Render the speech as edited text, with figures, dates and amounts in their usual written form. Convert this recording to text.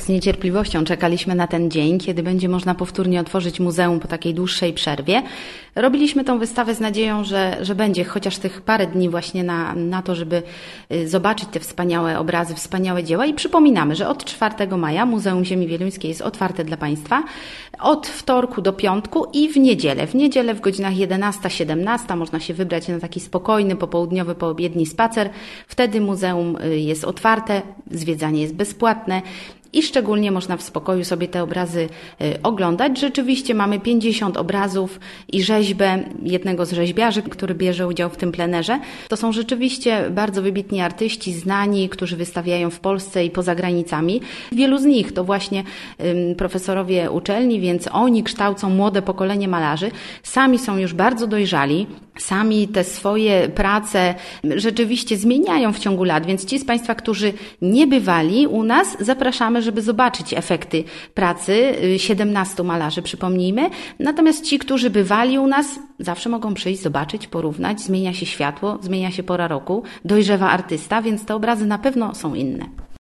niecierpliwością czekaliśmy na ten dzień, kiedy będzie można powtórnie otworzyć muzeum po takiej dłuższej przerwie. Robiliśmy tą wystawę z nadzieją, że będzie chociaż tych parę dni właśnie na to, żeby zobaczyć te wspaniałe obrazy, wspaniałe dzieła i przypominamy, że od 4 maja Muzeum Ziemi Wieluńskiej jest otwarte dla Państwa od wtorku do piątku i w niedzielę. W niedzielę w godzinach 11-17 można się wybrać na taki spokojny, popołudniowy, poobiedni spacer. Wtedy muzeum jest otwarte, zwiedzanie jest bezpłatne. I szczególnie można w spokoju sobie te obrazy oglądać. Rzeczywiście mamy 50 obrazów i rzeźbę jednego z rzeźbiarzy, który bierze udział w tym plenerze. To są rzeczywiście bardzo wybitni artyści, znani, którzy wystawiają w Polsce i poza granicami. Wielu z nich to właśnie profesorowie uczelni, więc oni kształcą młode pokolenie malarzy. Sami są już bardzo dojrzali, sami te swoje prace rzeczywiście zmieniają w ciągu lat, więc ci z Państwa, którzy nie bywali u nas, zapraszamy, żeby zobaczyć efekty pracy 17 malarzy, przypomnijmy. Natomiast ci, którzy bywali u nas, zawsze mogą przyjść, zobaczyć, porównać. Zmienia się światło, zmienia się pora roku, dojrzewa artysta, więc te obrazy na pewno są inne.